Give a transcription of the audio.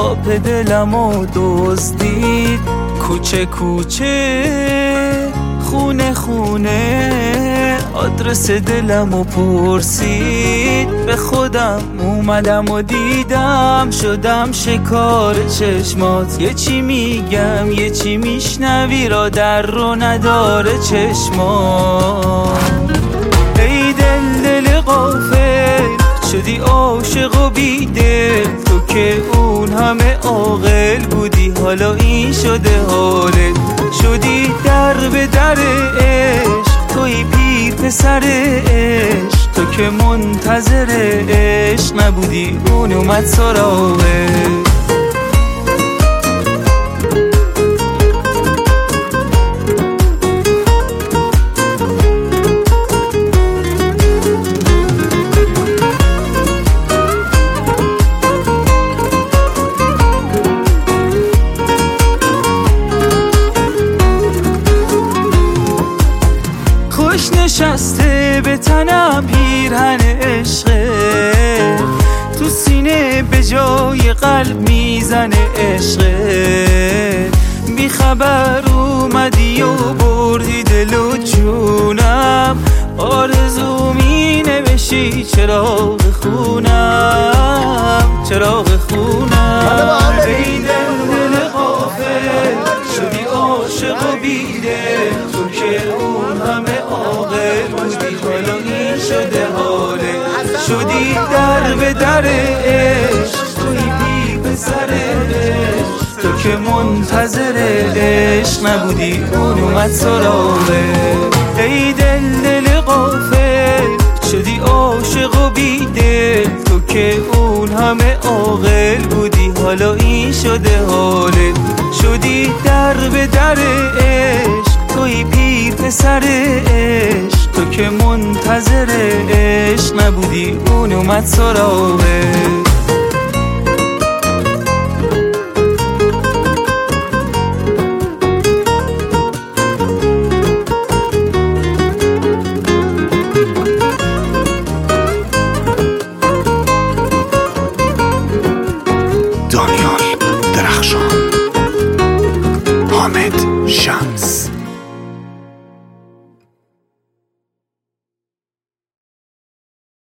خواب دلمو دزدید، کوچه کوچه خونه خونه آدرس دلمو پرسید. به خودم اومدم و دیدم شدم شکار چشمات، یه چی میگم یه چی میشنوی را در رو نداره چشمات. ای دل غافل شدی عاشق و بیدل، تو که اون همه عاقل بودی حالا این شده حالت. شدی در به در عشق توی پیر پسر عشق، تو که منتظر عشق نبودی اون اومد سراغت. خوش نشسته به تنم پیرهن عشقه، تو سینه به جای قلب میزنه عشقه. بی خبر اومدی و بردی دل و جونم، آرزو می نوشی چراغ خونم، چراغ خونم. ای دل غافل شدی عاشق و بیدل، تو که اون همه عاقل بودی حالا این شده حالت. شدی در به در عشق توی بی پسر عشق، تو که منتظر عشق نبودی اون اومد سراغت. ای دل غافل شدی عاشق و بیدل، تو که اون همه عاقل بودی حالا این شده حالت. شدی در به در عشق توی پیر پسر عشق، تو که منتظر عشق نبودی اون اومد سراغت. دانیال درخشان، حامد شمس.